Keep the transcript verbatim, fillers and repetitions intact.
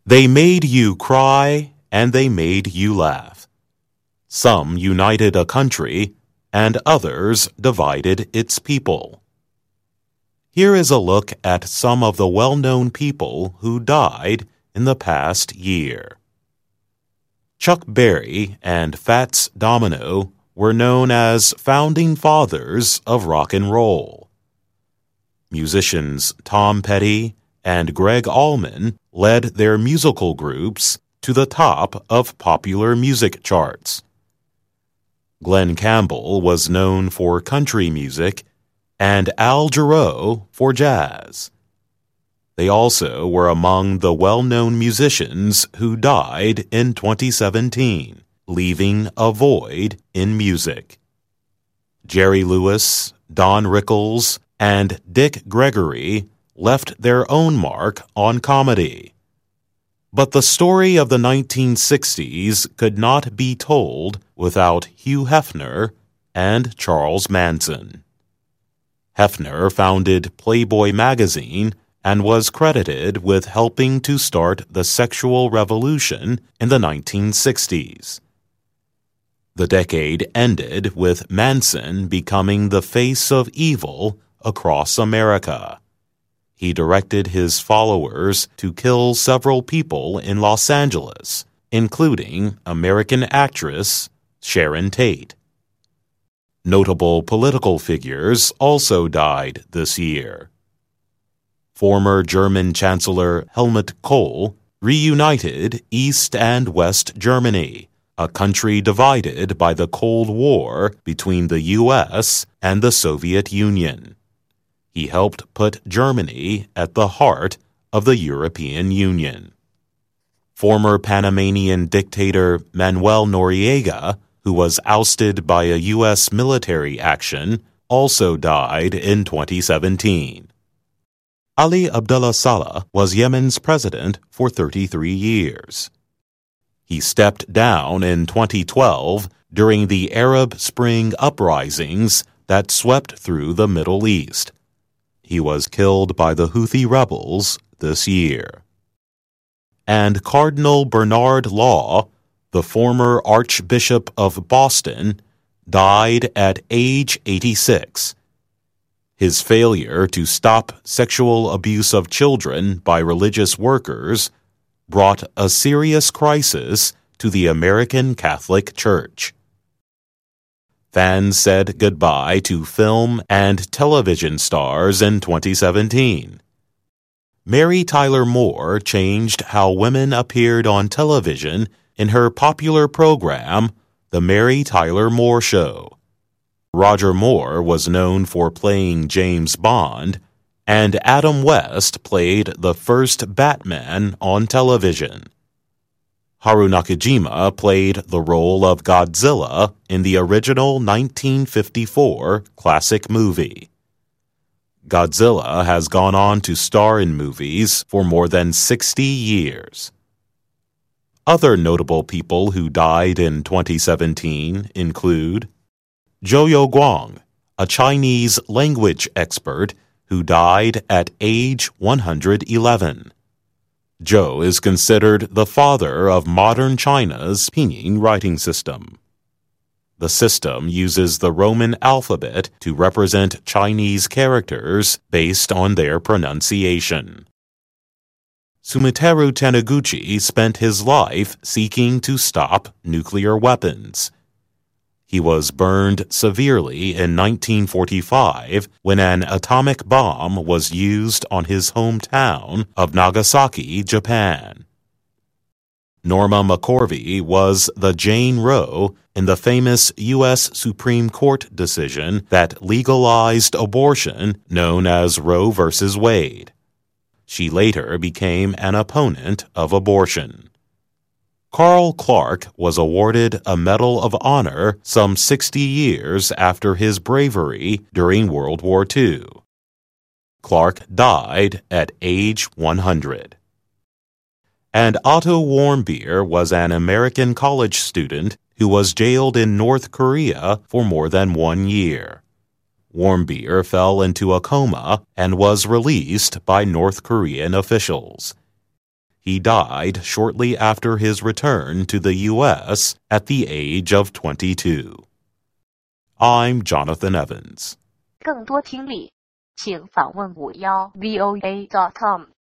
They made you cry, and they made you laugh. Some united a country, and others divided its people. Here is a look at some of the well-known people who died in the past year. Chuck Berry and Fats Domino were known as founding fathers of rock and roll. Musicians Tom Petty and Greg Allman led their musical groups to the top of popular music charts. Glen Campbell was known for country music and Al Jarreau for jazz. They also were among the well-known musicians who died in twenty seventeen, leaving a void in music. Jerry Lewis, Don Rickles, and Dick Gregory left their own mark on comedy. But the story of the nineteen sixties could not be told without Hugh Hefner and Charles Manson. Hefner founded Playboy magazine and was credited with helping to start the sexual revolution in the nineteen sixties. The decade ended with Manson becoming the face of evil across America. He directed his followers to kill several people in Los Angeles, including American actress Sharon Tate. Notable political figures also died this year. Former German Chancellor Helmut Kohl reunited East and West Germany, a country divided by the Cold War between the U S and the Soviet Union. He helped put Germany at the heart of the European Union. Former Panamanian dictator Manuel Noriega, who was ousted by a U S military action, also died in twenty seventeen. Ali Abdullah Saleh was Yemen's president for thirty-three years. He stepped down in twenty twelve during the Arab Spring uprisings that swept through the Middle East. He was killed by the Houthi rebels this year. And Cardinal Bernard Law, the former Archbishop of Boston, died at age eighty-six. His failure to stop sexual abuse of children by religious workers brought a serious crisis to the American Catholic Church. Fans said goodbye to film and television stars in twenty seventeen. Mary Tyler Moore changed how women appeared on television in her popular program, The Mary Tyler Moore Show. Roger Moore was known for playing James Bond, and Adam West played the first Batman on television. Haru Nakajima played the role of Godzilla in the original nineteen fifty-four classic movie. Godzilla has gone on to star in movies for more than sixty years. Other notable people who died in twenty seventeen include Zhou Youguang, a Chinese language expert who died at age one hundred eleven. Zhou is considered the father of modern China's pinyin writing system. The system uses the Roman alphabet to represent Chinese characters based on their pronunciation. Sumiteru Taniguchi spent his life seeking to stop nuclear weapons. He was burned severely in nineteen forty-five when an atomic bomb was used on his hometown of Nagasaki, Japan. Norma McCorvey was the Jane Roe in the famous U S Supreme Court decision that legalized abortion known as Roe versus Wade. She later became an opponent of abortion. Carl Clark was awarded a Medal of Honor some sixty years after his bravery during World War Two. Clark died at age one hundred. And Otto Warmbier was an American college student who was jailed in North Korea for more than one year. Warmbier fell into a coma and was released by North Korean officials. He died shortly after his return to the U S at the age of twenty-two. I'm Jonathan Evans. 更多听力，请访问五幺 V O A dot com。